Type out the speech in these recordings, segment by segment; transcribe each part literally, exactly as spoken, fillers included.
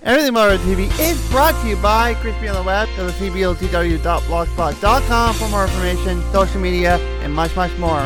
Everything Marvel T V is brought to you by Crispy on the Web. Go to c b o t w dot blogspot dot com for more information, social media, and much, much more.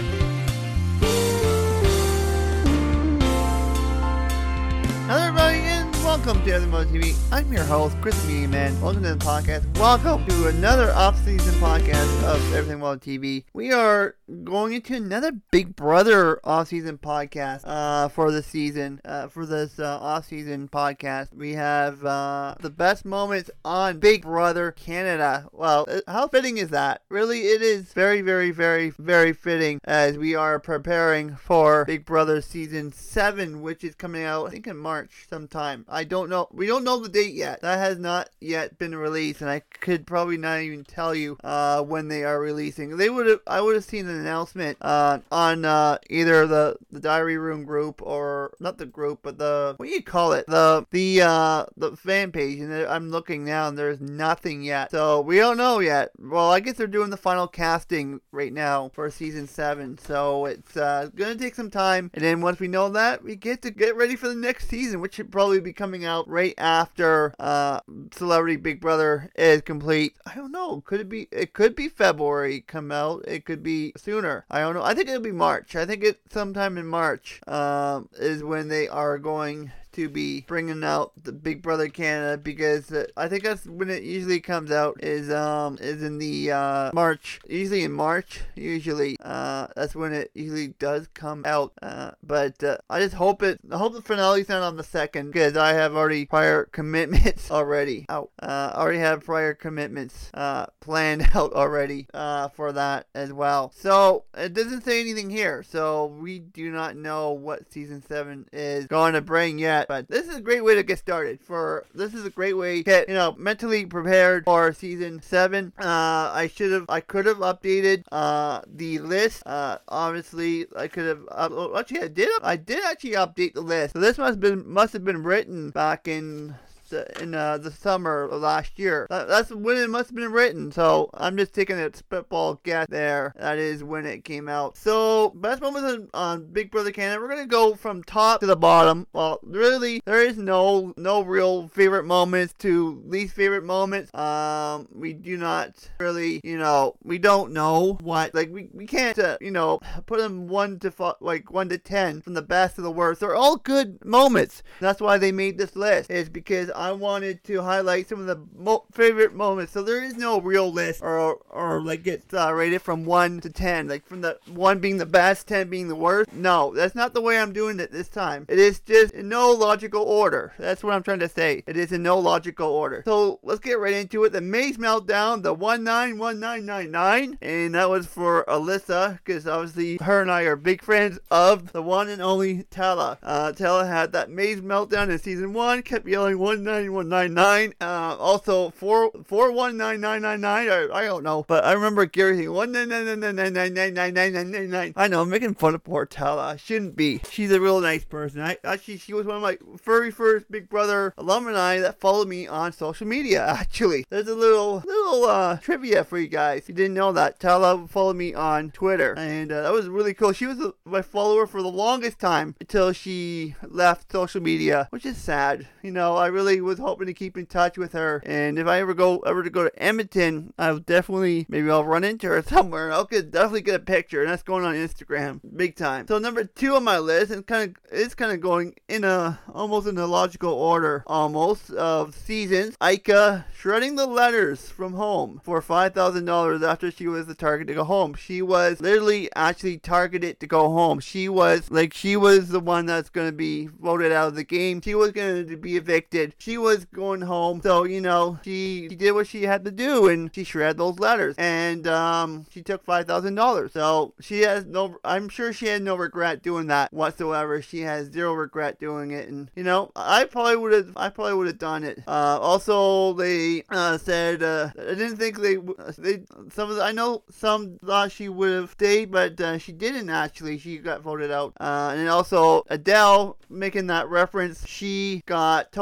Hello everybody, and welcome to Everything Marvel T V. I'm your host, Chris Media Man. Welcome to the podcast. Welcome to another off-season podcast of Everything Marvel T V. We are going into another Big Brother off-season podcast uh, for this season. Uh, for this uh, off-season podcast, we have uh, the best moments on Big Brother Canada. Well, how fitting is that? Really, it is very, very, very, very fitting as we are preparing for Big Brother Season seven, which is coming out, I think, in March sometime. I don't know. We don't know the date yet. That has not yet been released, and I could probably not even tell you uh, when they are releasing. They would have. I would have seen an announcement uh, on uh, either the, the Diary Room group or not the group, but the what do you call it? The the uh, the fan page. And I'm looking now, and there's nothing yet. So we don't know yet. Well, I guess they're doing the final casting right now for season seven. So it's uh, gonna take some time, and then once we know that, we get to get ready for the next season, which should probably be coming out right after uh, Celebrity Big Brother is complete. I don't know. Could it be? It could be February come out. It could be sooner. I don't know. I think it'll be March. I think it sometime in March um, is when they are going to be bringing out the Big Brother Canada, because uh, I think that's when it usually comes out, is um is in the uh March, usually in March, usually uh that's when it usually does come out. Uh, but uh, I just hope it I hope the finale's not on the second, because I have already prior commitments already out. Uh, already have prior commitments uh planned out already uh for that as well. So it doesn't say anything here, so we do not know what season seven is going to bring yet. But this is a great way to get started. For this is a great way to get, you know, mentally prepared for season seven. Uh, I should have, I could have updated uh the list. Uh, obviously, I could have. Uh, actually, I did. I did actually update the list. So this must have been must have been written back in. in uh, the summer of last year. That, that's when it must have been written, so I'm just taking a spitball guess there. That is when it came out. So, best moments on, on Big Brother Canada, we're going to go from top to the bottom. Well, really, there is no no real favorite moments to least favorite moments. Um, we do not really, you know, we don't know what, like, we, we can't, uh, you know, put them one to, f- like, one to ten from the best to the worst. They're all good moments. That's why they made this list, is because I wanted to highlight some of the mo- favorite moments. So there is no real list, or or like it's uh, rated from one to ten, like from the one being the best, ten being the worst. No, that's not the way I'm doing it this time. It is just in no logical order. That's what I'm trying to say. It is in no logical order. So let's get right into it. The Maze Meltdown, the one nine one nine nine nine, and that was for Alyssa, because obviously her and I are big friends of the one and only Tala. Uh, Tala had that Maze Meltdown in season one, kept yelling one nine one nine nine. Uh, also four four one nine nine nine nine. I, I don't know, but I remember Gary saying one nine nine nine nine nine nine nine nine nine nine nine nine. I know, I'm making fun of poor Tala. Shouldn't be. She's a real nice person. I actually she was one of my very first Big Brother alumni that followed me on social media. Actually, there's a little little uh trivia for you guys. If you didn't know that, Tala followed me on Twitter, and uh, that was really cool. She was a, my follower for the longest time until she left social media, which is sad. You know, I really was hoping to keep in touch with her, and if I ever go ever to go to Edmonton, I'll definitely, maybe I'll run into her somewhere. I'll get, definitely get a picture, and that's going on Instagram big time. So number two on my list, and kind of it's kind of going in a almost in a logical order almost of seasons. Ika shredding the letters from home for five thousand dollars after she was the target to go home. She was literally actually targeted to go home. She was like she was the one that's going to be voted out of the game. She was going to be evicted. She was going home. So, you know, she, she did what she had to do, and she shredded those letters. And um, she took five thousand dollars. So she has no, I'm sure she had no regret doing that whatsoever. She has zero regret doing it. And, you know, I probably would have, I probably would have done it. Uh, also, they uh, said, uh, I didn't think they, they, some of the, I know some thought she would have stayed, but uh, she didn't actually. She got voted out. Uh, and also, Adele, making that reference, she got Topaz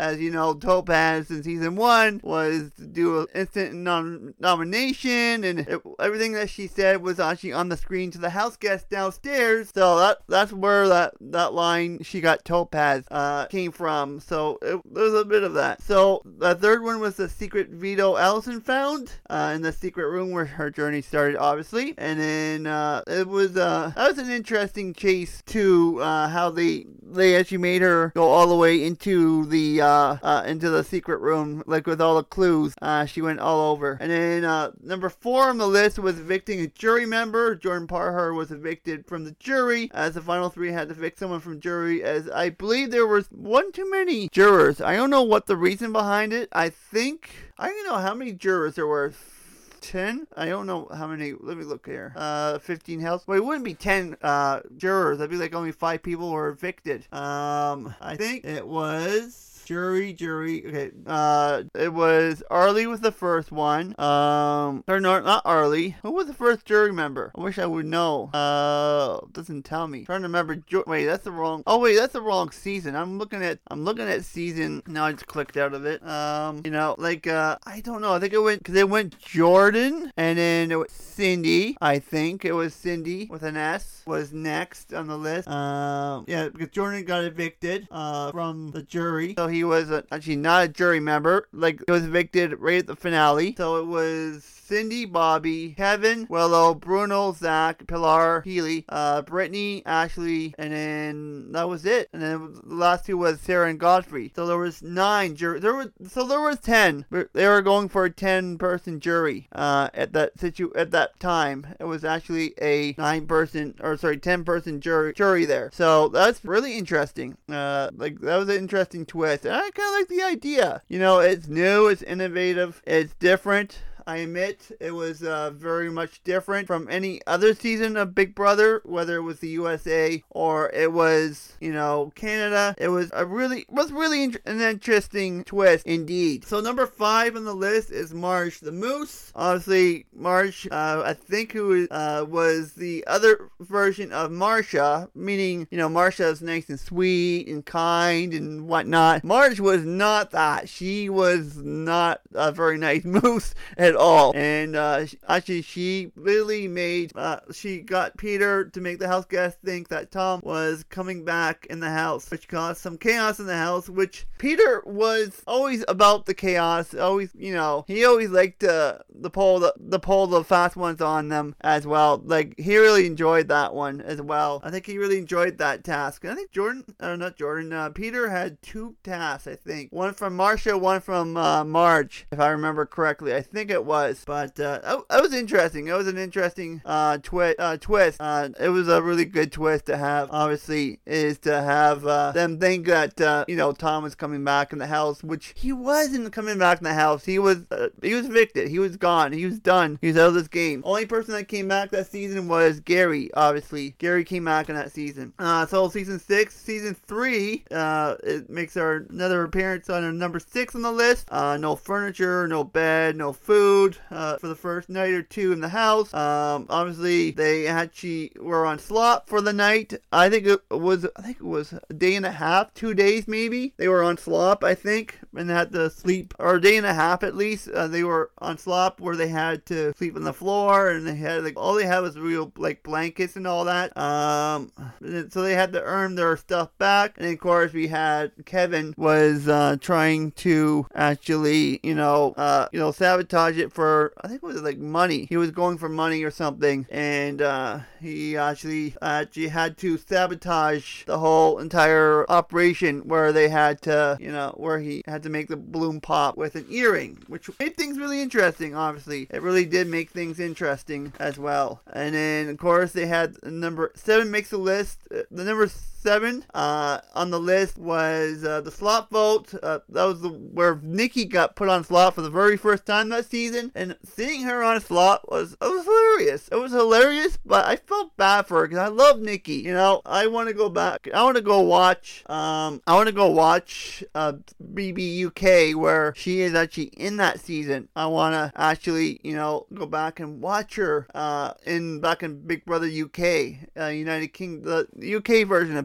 As you know, Topaz in season one was to do an instant nom- nomination, and it, everything that she said was actually on the screen to the house guests downstairs. So that that's where that, that line, she got Topaz, uh, came from. So it, there was a bit of that. So the third one was the secret veto Allison found uh, in the secret room where her journey started, obviously. And then uh, it was uh, that was an interesting chase to uh, how they they actually made her go all the way into the uh, uh, into the secret room, like with all the clues. Uh, she went all over. And then uh, number four on the list was evicting a jury member. Jordan Parhar was evicted from the jury, as the final three had to evict someone from jury, as I believe there was one too many jurors. I don't know what the reason behind it. I think I don't know how many jurors there were. ten? I don't know how many. Let me look here. Uh, fifteen house. Well, it wouldn't be ten uh, jurors. That'd be like only five people were evicted. Um, I think it was... Jury, jury, okay, uh, it was Arlie was the first one, um, or no, not Arlie, who was the first jury member? I wish I would know, uh, doesn't tell me, I'm trying to remember, jo- wait, that's the wrong, oh wait, that's the wrong season, I'm looking at, I'm looking at season, now I just clicked out of it, um, you know, like, uh, I don't know, I think it went, cause it went Jordan, and then it was Cindy, I think, it was Cindy, with an S, was next on the list, um, yeah, because Jordan got evicted, uh, from the jury, so he was a, actually not a jury member. Like, he was evicted right at the finale. So it was Cindy, Bobby, Kevin, Willow, Bruno, Zach, Pilar, Healy, uh, Brittany, Ashley, and then that was it. And then the last two was Sarah and Godfrey. So there was nine jury. There was so there was ten. They were going for a ten-person jury. Uh, at that situ at that time, it was actually a nine-person or sorry, ten-person jury jury there. So that's really interesting. Uh, like that was an interesting twist. And I kind of like the idea. You know, it's new, it's innovative, it's different. I admit it was uh, very much different from any other season of Big Brother, whether it was the U S A or it was, you know, Canada. It was a really was really in- an interesting twist indeed. So number five on the list is Marge the Moose. Obviously, Marge, uh, I think who uh, was the other version of Marsha, meaning, you know, Marsha is nice and sweet and kind and whatnot. Marge was not that. She was not a very nice moose at all. And uh, actually, she really made, uh, she got Peter to make the house guest think that Tom was coming back in the house, which caused some chaos in the house, which Peter was always about the chaos. Always, you know, he always liked to the pull the, the pull the fast ones on them as well. Like, he really enjoyed that one as well. I think he really enjoyed that task. And I think Jordan, or not Jordan, uh, Peter had two tasks, I think. One from Marsha, one from uh, Marge, if I remember correctly. I think it was, but uh, that was interesting. It was an interesting uh, twi- uh, twist. Uh, it was a really good twist to have, obviously, is to have uh, them think that, uh, you know, Tom was coming back in the house, which he wasn't coming back in the house. He was, uh, he was evicted. He was gone. He was done. He was out of this game. Only person that came back that season was Gary, obviously. Gary came back in that season. Uh, so season six, season three, uh, it makes our another appearance on our number six on the list. Uh, no furniture, no bed, no food. Uh, for the first night or two in the house. Um, obviously, they actually were on slop for the night. I think it was, I think it was a day and a half, two days maybe. They were on slop, I think, and had to sleep, or a day and a half at least. Uh, they were on slop where they had to sleep on the floor, and they had like all they had was real like blankets and all that. Um, so they had to earn their stuff back. And of course, we had Kevin was uh, trying to actually, you know, uh, you know, sabotage it for, I think it was like money. He was going for money or something, and uh, he actually actually had to sabotage the whole entire operation where they had to, you know, where he had to make the balloon pop with an earring, which made things really interesting. Obviously, it really did make things interesting as well. And then of course they had number seven makes the list. The number seven uh, on the list was uh, the slot vote. Uh, that was the where Nikki got put on slot for the very first time that season, and seeing her on a slot was it was hilarious. It was hilarious, but I felt bad for her because I love Nikki. You know, I want to go back. I want to go watch. Um, I want to go watch uh, B B U K where she is actually in that season. I want to actually, you know, go back and watch her uh, in back in Big Brother U K, uh, United Kingdom, the U K version of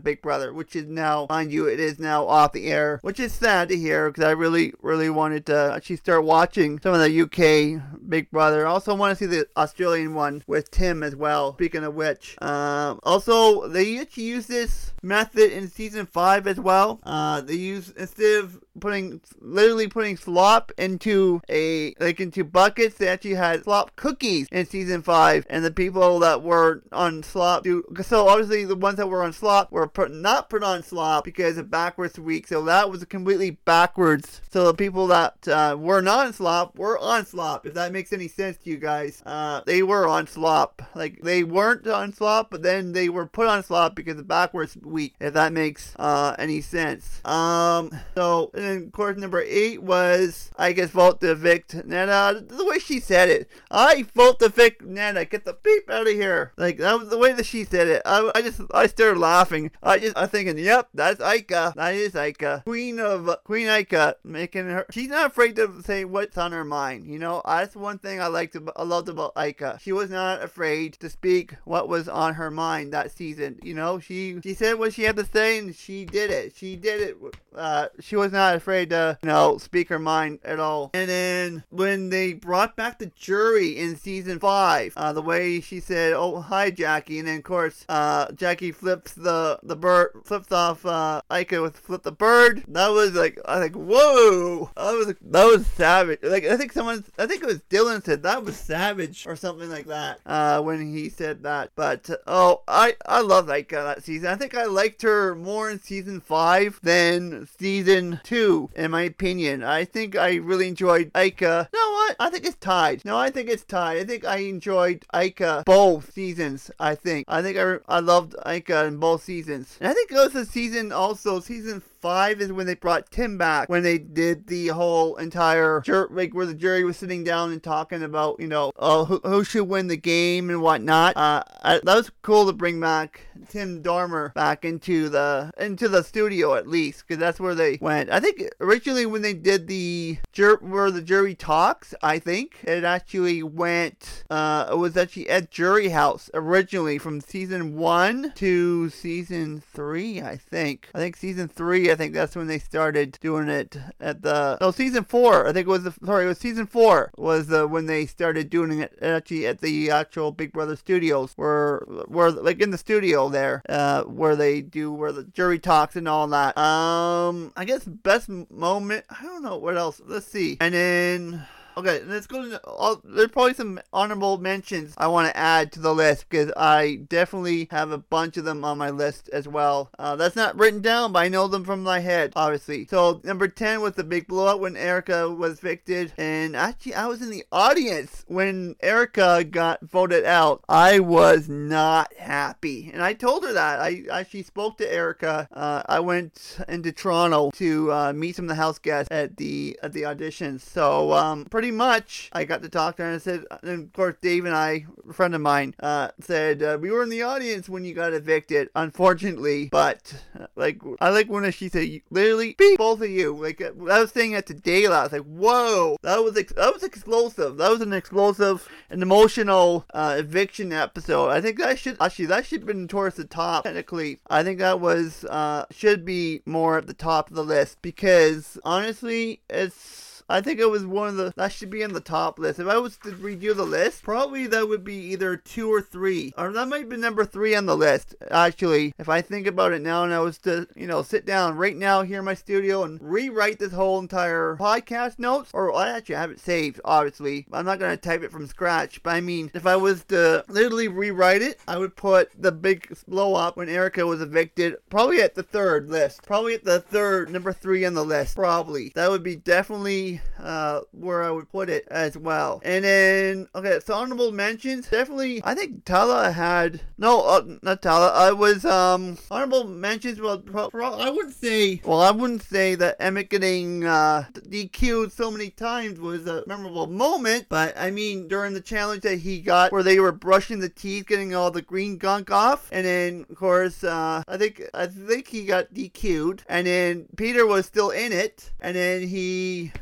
Big Brother, which is now, mind you, it is now off the air, which is sad to hear because I really, really wanted to actually start watching some of the U K Big Brother. I also want to see the Australian one with Tim as well, speaking of which. Um, also, they actually use this method in season five as well. Uh, they use, instead of putting, literally putting slop into a, like into buckets, they actually had slop cookies in season five, and the people that were on slop do, so obviously the ones that were on slop were put, not put on slop because of backwards week, so that was completely backwards. So the people that uh, were not on slop were on slop, if that makes any sense to you guys. Uh, they were on slop, like they weren't on slop, but then they were put on slop because of backwards week, if that makes uh, any sense. Um, so, and then of course number eight was, I guess, vote to evict Neda. The way she said it, I vote to evict Neda, get the beep out of here. Like, that was the way that she said it. I, I just, I started laughing. I just, I'm thinking, yep, that's Ika. That is Ika. Queen of, uh, Queen Ika, making her, she's not afraid to say what's on her mind, you know? That's one thing I liked, about, I loved about Ika. She was not afraid to speak what was on her mind that season, you know? She, she said what she had to say and she did it. She did it. Uh, she was not afraid to, you know, speak her mind at all. And then when they brought back the jury in season five, uh, the way she said, "Oh, hi, Jackie," and then of course, uh, Jackie flips the the bird, flips off uh, Ika with flip the bird. That was like, I think, whoa, that was that was savage. Like, I think someone, I think it was Dylan said that was savage or something like that uh, when he said that. But uh, oh, I I love Ika that season. I think I liked her more in season five than season two, in my opinion. I think I really enjoyed Ika. You know what? I think it's tied. No, I think it's tied. I think I enjoyed Ika both seasons. I think. I think I, I loved Ika in both seasons. And I think it was the season also, season five is when they brought Tim back, when they did the whole entire jur- like where the jury was sitting down and talking about, you know, uh, who, who should win the game and whatnot. Uh, I, that was cool to bring back Tim Dormer back into the into the studio, at least, because that's where they went. I think originally when they did the jur- where the jury talks, I think it actually went. Uh, it was actually at Jury House originally from season one to season three. I think. I think season three. I think that's when they started doing it at the no season four. I think it was the, sorry, it was season four was the when they started doing it actually at the actual Big Brother studios, where where like in the studio there, uh, where they do where the jury talks and all that. Um, I guess best moment. I don't know what else. Let's see, and then. Okay, let's go to, all, there's probably some honorable mentions I want to add to the list, because I definitely have a bunch of them on my list as well. Uh, that's not written down, but I know them from my head, obviously. So, number ten was the big blowout when Erica was evicted, and actually, I was in the audience when Erica got voted out. I was not happy, and I told her that. I actually spoke to Erica. Uh, I went into Toronto to uh, meet some of the house guests at the, at the auditions, so, um, pretty much I got to talk to her, and I said, and of course Dave and I, a friend of mine, uh, said uh, we were in the audience when you got evicted, unfortunately, but uh, like I like when she said literally beep, both of you. Like uh, I was saying that to Dayla, I was like, whoa, that was ex- that was explosive. That was an explosive and emotional uh, eviction episode. I think that should actually that should have been towards the top. Technically, I think that was uh, should be more at the top of the list, because honestly, it's. I think it was one of the, that should be in the top list. If I was to redo the list, probably that would be either two or three. Or that might be number three on the list, actually. If I think about it now and I was to, you know, sit down right now here in my studio and rewrite this whole entire podcast notes, or I actually have it saved, obviously. I'm not going to type it from scratch, but I mean, if I was to literally rewrite it, I would put the big blow up when Erica was evicted, probably at the third list. Probably at the third, number three on the list, probably. That would be definitely uh where I would put it as well. And then okay, so honorable mentions, definitely I think Tala had no uh, not Tala I was um honorable mentions. Well, pro, pro, I wouldn't say well I wouldn't say that Emmett getting uh D Q'd so many times was a memorable moment, but I mean during the challenge that he got where they were brushing the teeth, getting all the green gunk off, and then of course uh I think I think he got D Q'd, and then Peter was still in it, and then he lost.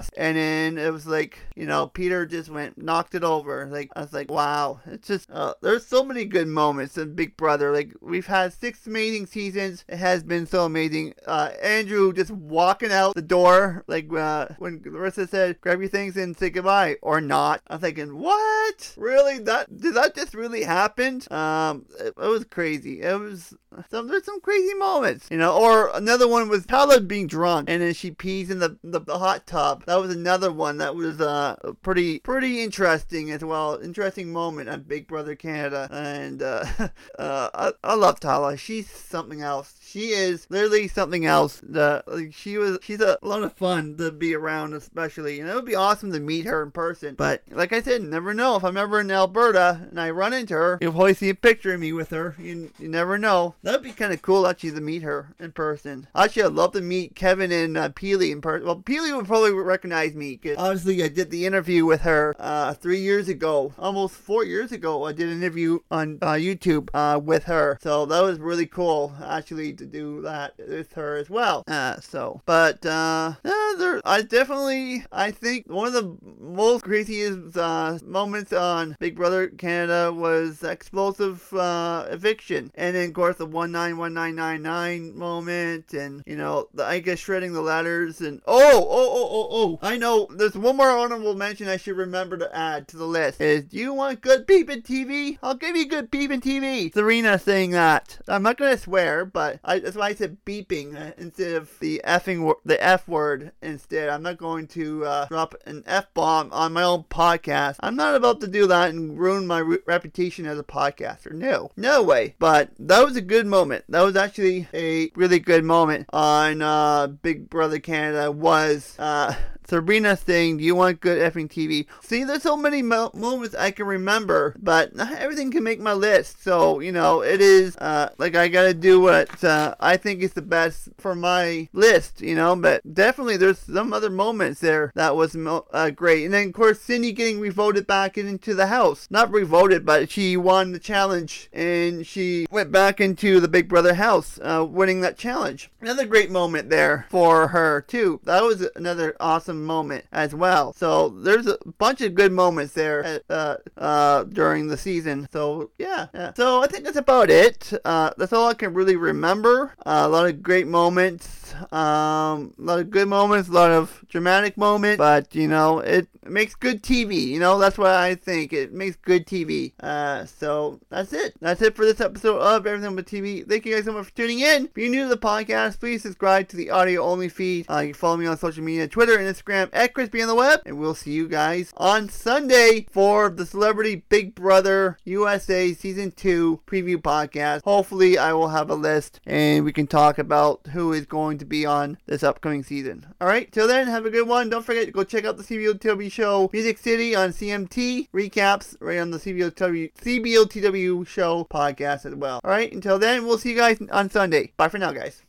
lost. And then it was like, you know, Peter just went, knocked it over. Like, I was like, wow. It's just, uh, there's so many good moments in Big Brother. Like, we've had six amazing seasons. It has been so amazing. Uh, Andrew just walking out the door, like, uh, when Larissa said, grab your things and say goodbye, or not. I'm thinking, what? Really? That, did that just really happen? Um, it, it was crazy. It was, some, there's some crazy moments, you know, or another one was Paula being drunk, and then she pees in the, the, the hot tub. That was another one that was, uh, pretty, pretty interesting as well. Interesting moment on Big Brother Canada. And, uh, uh, I, I love Tala. She's something else. She is literally something else. The, like, she was, she's a lot of fun to be around, especially, and it would be awesome to meet her in person. But, like I said, never know. If I'm ever in Alberta and I run into her, you'll probably see a picture of me with her. You, you never know. That'd be kind of cool, actually, to meet her in person. Actually, I'd love to meet Kevin and uh, Peely in person. Well, Peely would probably recognize me, because obviously I did the interview with her uh, three years ago. Almost four years ago, I did an interview on uh, YouTube uh, with her. So that was really cool, actually, to do that with her as well. Uh, so, but, uh, yeah, there, I definitely, I think one of the most craziest uh, moments on Big Brother Canada was explosive uh, eviction. And then, of course, the one nine one nine nine nine moment, and, you know, the, I guess shredding the ladders, and, oh, oh, oh, oh, oh, I know, there's one more honorable mention I should remember to add to the list, is, do you want good peeping T V? I'll give you good peeping T V. Serena saying that. I'm not gonna swear, but I, that's why I said beeping uh, instead of the effing, wo- the F word instead. I'm not going to uh, drop an F-bomb on my own podcast. I'm not about to do that and ruin my re- reputation as a podcaster. No. No way. But that was a good moment. That was actually a really good moment on uh, Big Brother Canada, was uh, Sabrina saying, do you want good effing T V? See, there's so many mo- moments I can remember, but not everything can make my list. So, you know, it is, uh, like, I gotta do what uh, I think is the best for my list, you know, but definitely there's some other moments there that was mo- uh, great. And then, of course, Cindy getting revoted back into the house. Not revoted, but she won the challenge, and she went back into the Big Brother house, uh, winning that challenge. Another great moment there for her, too. That was another awesome moment as well. So there's a bunch of good moments there at, uh, uh, during the season. So yeah, yeah. So I think that's about it. Uh, that's all I can really remember. Uh, a lot of great moments. Um, a lot of good moments. A lot of dramatic moments. But you know, it makes good T V. You know, that's what I think. It makes good T V. Uh, so that's it. That's it for this episode of Everything But T V. Thank you guys so much for tuning in. If you're new to the podcast, please subscribe to the audio only feed. Uh, you can follow me on social media, Twitter and Instagram at Crispy on the Web, and we'll see you guys on Sunday for the Celebrity Big Brother U S A Season two preview podcast. Hopefully I will have a list and we can talk about who is going to be on this upcoming season. Alright, till then, have a good one. Don't forget to go check out the C B O T W show Music City on C M T recaps right on the C B O T W show podcast as well. Alright, until then, we'll see you guys on Sunday. Bye for now, guys.